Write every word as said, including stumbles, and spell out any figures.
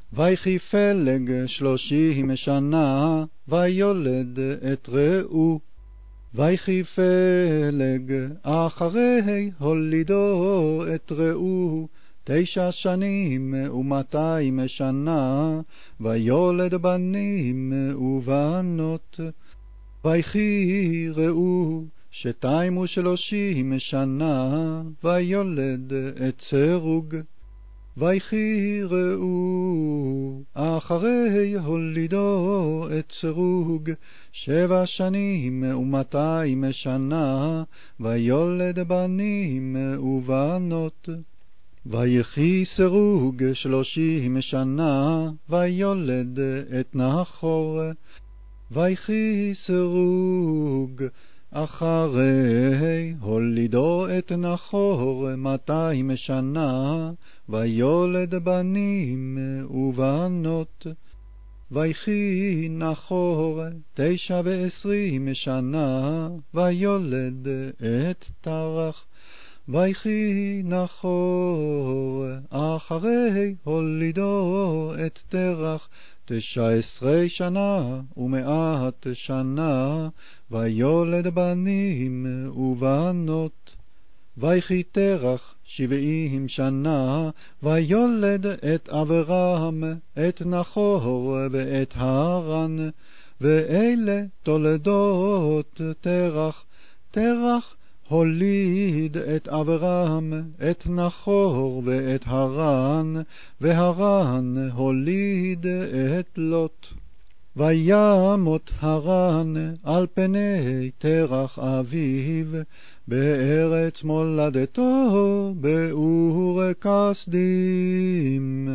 ויחי פלג שלושים שנה, ויולד את רעו. ויחי פלג אחרי הולידו את רעו, תשע שנים ומאתיים שנה, ויולד בנים ובנות. ויחי רעו שתיים ושלושים שנה, ויולד את סרוג. ויחי רעו אחרי הולידו את סרוג, שבע שנים ומאתיים שנה, ויולד בנים ובנות. ויחי סרוג שלושים שנה, ויולד את נחור. ויחי סרוג אחרי הולידו את נחור מאתיים שנה, ויולד בנים ובנות. ויחי נחור תשע ועשרים שנה, ויולד את תרח. ויחי נחור אחרי הולידו את תרח, תשע עשרה שנה ומאת שנה, ויולד בנים ובנות. ויחי תרח שבעים שנה, ויולד את אברהם, את נחור ואת הרן. ואלה תולדות תרח. תרח הוליד את אברהם, את נחור ואת הרן, והרן הוליד את לוט. וימות הרן על פני תרח אביו, בארץ מולדתו באור כשדים.